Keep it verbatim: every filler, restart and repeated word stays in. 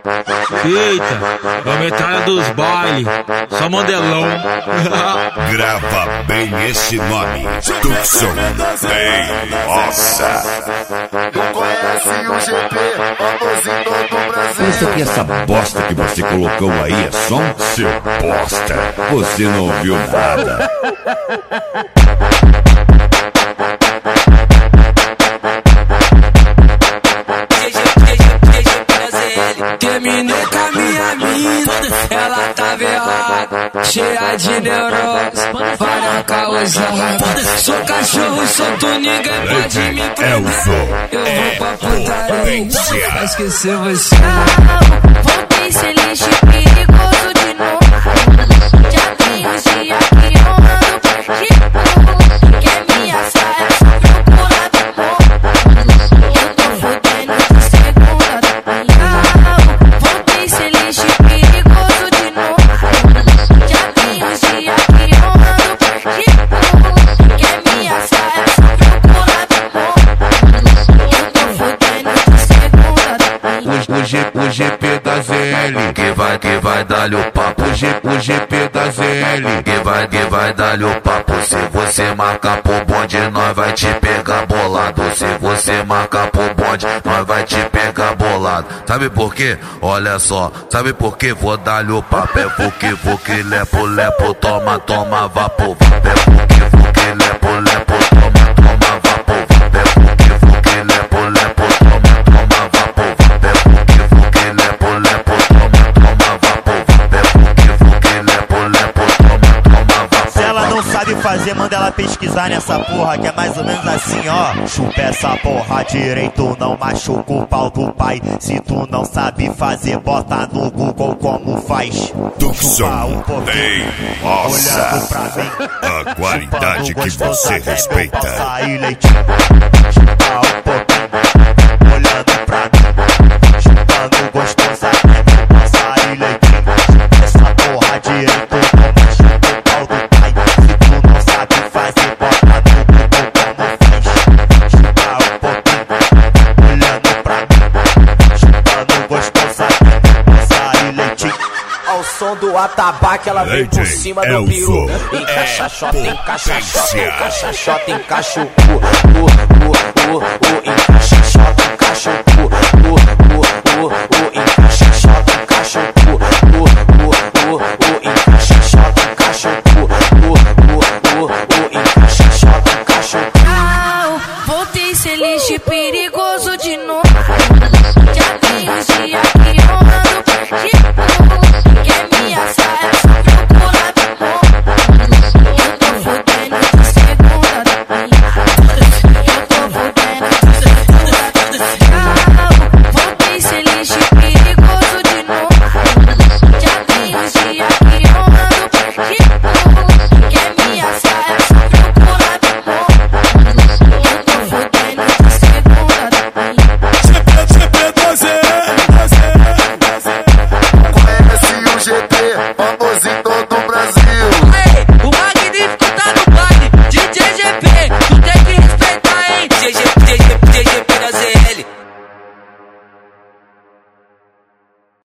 Eita, a metralha dos bailes, só modelão. Grava bem esse nome, Tucson. Bem, nossa. Não conhece o G P, famosinho do Brasil. Pensa que essa bosta que você colocou aí é som? Seu bosta, você não ouviu nada. Terminei com a minha mina, ela tava errada, cheia de neurose, várias causas. Sou cachorro solto, ninguém pode me prender. Eu vou pra putaria, pra esquecer você. Voltei sem lixo perigoso de novo. Já tem uns dias que eu ando perdido. Quer me assar, é só procurar de novo. Eu tô fudendo de segunda da manhã. Voltei sem lixo perigoso de novo. Já tem uns dias que eu ando perdido. Quer me assar, é só procurar de novo. Eu tô fudendo de segunda da manhã. O, G, o G P da Z L, que vai, que vai dar-lhe o papo. O, G, o G P da Z L, que vai, que vai dar-lhe o papo. Se você marcar pro bonde, nós vai te pegar bolado. Se você marcar pro bonde, nós vai te pegar bolado. Sabe por quê? Olha só, sabe por quê? Vou dar-lhe o papo. É porque, porque, lepo, lepo, toma, toma, vapo, vapo. É porque, porque, lepo, lepo, toma, toma, vapo, vapo. É porque, porque, lepo, lepo, toma, toma, vapo, vapo. É porque, porque, lepo, lepo, toma, toma, vapo, vapo. É porque, porque, lepo, lepo, toma, toma, vapo. Se ela não sabe fazer, manda ela pesquisar nessa porra, que é mais ou menos assim, ó. Chupa essa porra direito, não machuca o pau do pai. Se tu não sabe fazer, bota no Google como faz. Tucson, um bem, nossa. Pra mim, a qualidade que você respeita. Sair leitinho, chupa um pouquinho, olhando pra mim, chupando gostoso até meu sair leitinho. Essa porra direito, não machuca o pau do pai. Se tu não sabe fazer, bota no Google como faz. Chupa um pouquinho, olhando pra mim, chupando gostoso até meu sair leitinho. Ao som do atabaque, ela vem por cima do peru. Encaixa xota, encaixa xota, encaixa xota, encaixa o cu, cu, cu, cu, cu, encaixa xota, encaixa o